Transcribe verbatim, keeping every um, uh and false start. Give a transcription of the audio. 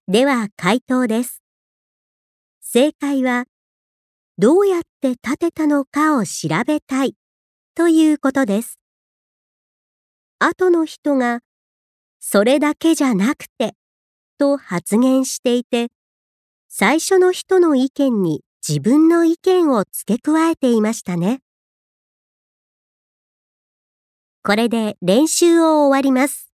では回答です。正解は、どうやって建てたのかを調べたいということです。後の人が、それだけじゃなくてと発言していて、最初の人の意見に自分の意見を付け加えていましたね。これで練習を終わります。